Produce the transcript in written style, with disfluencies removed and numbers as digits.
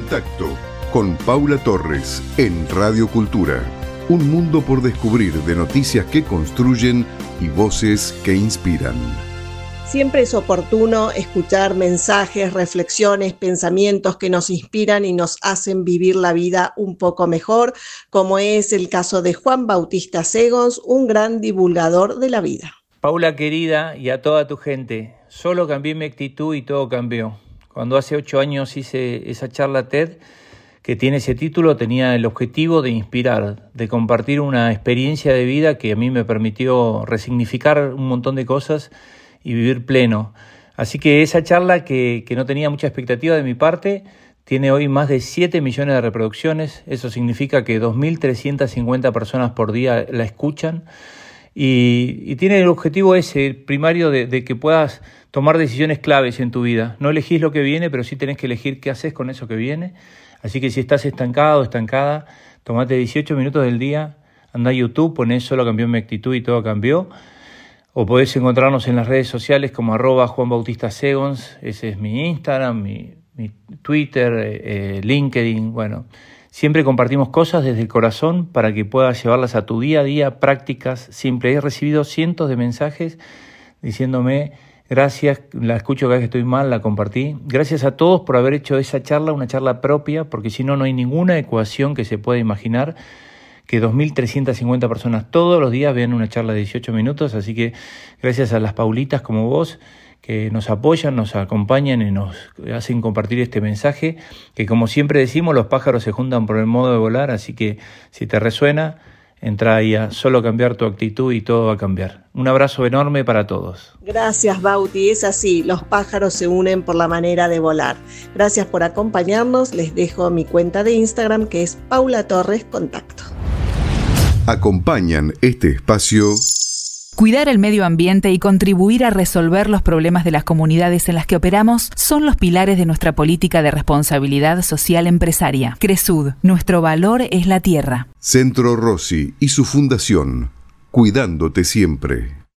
Contacto con Paula Torres en Radio Cultura. Un mundo por descubrir de noticias que construyen y voces que inspiran. Siempre es oportuno escuchar mensajes, reflexiones, pensamientos que nos inspiran y nos hacen vivir la vida un poco mejor, como es el caso de Juan Bautista Segons, un gran divulgador de la vida. Paula querida, y a toda tu gente, solo cambié mi actitud y todo cambió. Cuando hace 8 años hice esa charla TED, que tiene ese título, tenía el objetivo de inspirar, de compartir una experiencia de vida que a mí me permitió resignificar un montón de cosas y vivir pleno. Así que esa charla que no tenía mucha expectativa de mi parte, tiene hoy más de 7 millones de reproducciones. Eso significa que 2.350 personas por día la escuchan. Y tiene el objetivo ese primario de que puedas tomar decisiones claves en tu vida. No elegís lo que viene, pero sí tenés que elegir qué haces con eso que viene. Así que si estás estancado o estancada, tomate 18 minutos del día, anda a YouTube, ponés solo cambió mi actitud y todo cambió. O podés encontrarnos en las redes sociales como @JuanBautistaSegons, ese es mi Instagram, mi Twitter, LinkedIn, bueno. Siempre compartimos cosas desde el corazón para que puedas llevarlas a tu día a día, prácticas simples. He recibido cientos de mensajes diciéndome gracias, la escucho cada vez que estoy mal, la compartí. Gracias a todos por haber hecho esa charla, una charla propia, porque si no, no hay ninguna ecuación que se pueda imaginar que 2.350 personas todos los días vean una charla de 18 minutos, así que gracias a las Paulitas como vos, que nos apoyan, nos acompañan y nos hacen compartir este mensaje, que como siempre decimos, los pájaros se juntan por el modo de volar, así que si te resuena, entra ahí a solo cambiar tu actitud y todo va a cambiar. Un abrazo enorme para todos. Gracias, Bauti, es así, los pájaros se unen por la manera de volar. Gracias por acompañarnos, les dejo mi cuenta de Instagram que es Paula Torres Contacto. Acompañan este espacio. Cuidar el medio ambiente y contribuir a resolver los problemas de las comunidades en las que operamos son los pilares de nuestra política de responsabilidad social empresaria. Cresud, nuestro valor es la tierra. Centro Rossi y su fundación, cuidándote siempre.